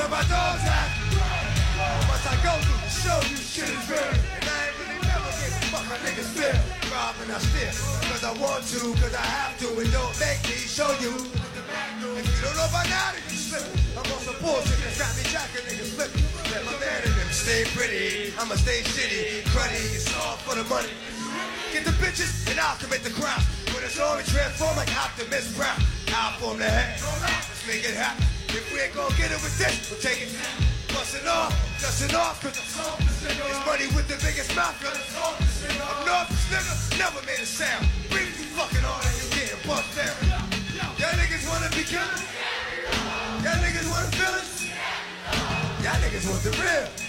where my dogs at? Once I go through the show, you shit is real. And I ain't really never give a fuck how niggas feel. Robbing I steal, cause I want to, cause I have to. And don't make me show you. If you don't know by now, then you slip. I'm on some bullshit and grab me jacket, niggas flip. Let my man in them stay pretty. I'ma stay shitty, cruddy, it's all for the money. Get the bitches and I'll commit the crime. When it's all transform like Optimus Prime. I'll form the head, let's make it happen. If we ain't gonna get it with this, we'll take it. Bustin' off, dustin' off, cause it's money with the biggest mouth. I'm north, this nigga never made a sound. Bring you fucking on and you getting bust down. Y'all niggas wanna be killers? Y'all niggas wanna feel it? Y'all niggas want the real.